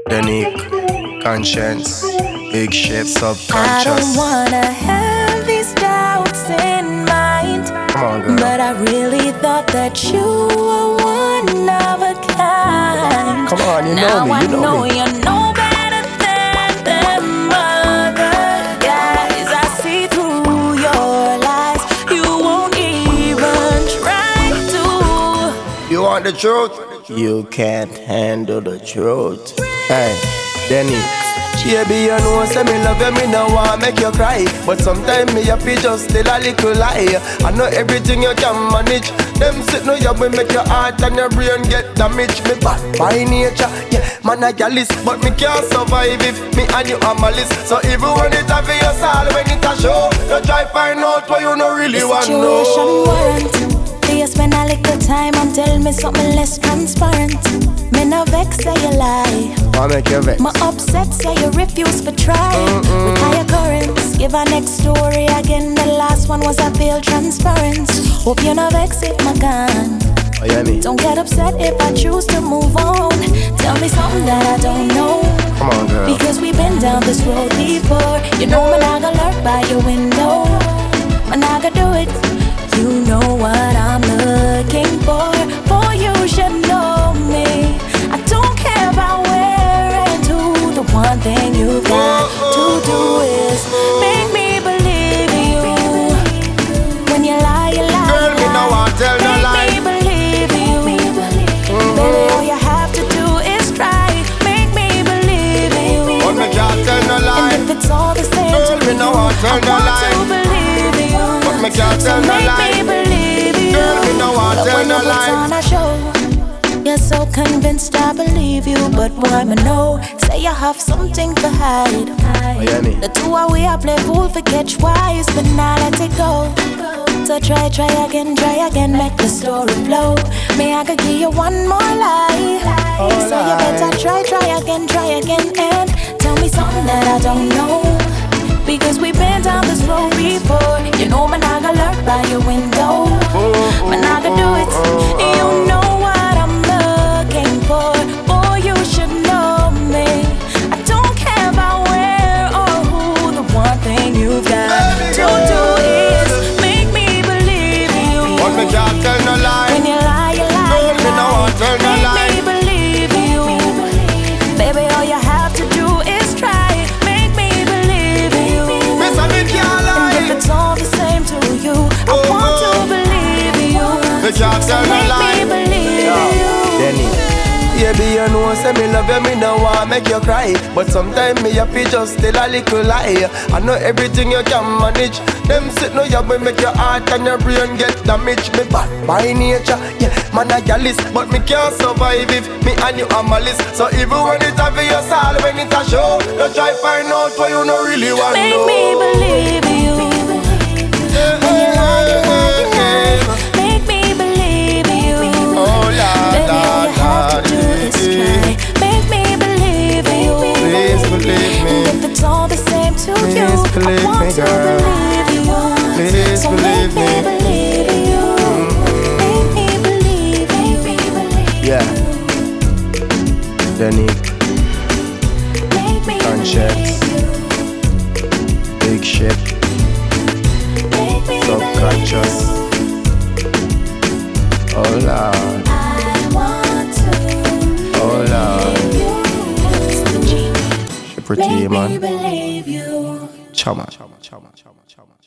Danique, conscience, big shape, subconscious. I don't wanna have these doubts in mind. Come on, girl. But I really thought that you were one of a kind. Come on, you know now me, you know I know me. you know better than them other guys. I see through your lies. You won't even try to. You want the truth? You can't handle the truth. Hey, Danique. Baby, you know, say me love you, me no want make you cry. But sometimes me happy just tell a little lie. I know everything you can manage. Them sit no you will make your heart and your brain get damaged. Me bad by nature, yeah, man I gallus. But me can't survive if me and you are malice. So even when it a for your soul, when it a show, you try find out what you no really want to know. Situation warrant. Please spend a little time and tell me something less transparent. Me no vex say you lie. I make you vex. My upset say you refuse to try. With higher currents, give a next story again. The last one was a failed transference. Hope you no vex if my gun. Oh, yeah, me. Don't get upset if I choose to move on. Tell me something that I don't know. Come on, girl. Because we've been down this road before. You know me not gonna lurk by your window. I'm not gonna do it. You know what I'm looking for. For you should know me. I don't care about where and who. The one thing you've got to do is make me believe you. When you lie, you lie. Girl, me no want tell no lie. Make me believe you. Baby, all you have to do is try. Make me believe you. But me can't tell no lie. And if it's all the same Girl, to me no want tell no I want lie. to believe you. But me can't tell no lie. Make me believe you. Girl, me no want tell when no you put lie. on a show, you're so convinced I believe you. But why me know? Say you have something to hide. Oh, yeah, me. The two of we are play fool for catch wise, but now let it go. So try again, make the story flow. May I could give you one more lie. So you better try again, and tell me something that I don't know. Because we've been down this road before. You know me not gonna lurk by your window. Me not gonna do it. You know what I'm looking for. Boy, you should know me. I don't care about where or who. The one thing you've got to do is make me believe you. But me can't tell no lie. When you lie, you lie. Girl, me no want tell no lie. Make me believe you. Baby, all you have to do is try. Make me believe you. Me say me can't lie. And if it's all the same to you, I want to believe you. Me can't tell no Make lie. me believe you. Danique. Baby, you know, say me love you, me no want make you cry. But sometimes me happy just tell a little lie. I know everything you can manage. Them sit no you will make your heart and your brain get damaged. Me bad by nature, yeah, man a gallus. But me can't survive if me and you are malice. So even when it a for your soul, when it a show, you try find out what you no really want to know. Make me believe you. When you lie, you lie. Make me believe you. Oh, Lord, Baby, all you have to do is try. Make me believe you. Please believe me. And if it's all the same to you, Please I believe want me, to girl. believe you. Please So believe make me believe you. Make me believe you. Yeah, Danique, Make me conscience, believe you. big ship, Make me subconscious. Oh Lord, I want to oh Lord. believe you. She pretty, Make me man. believe you. Chama.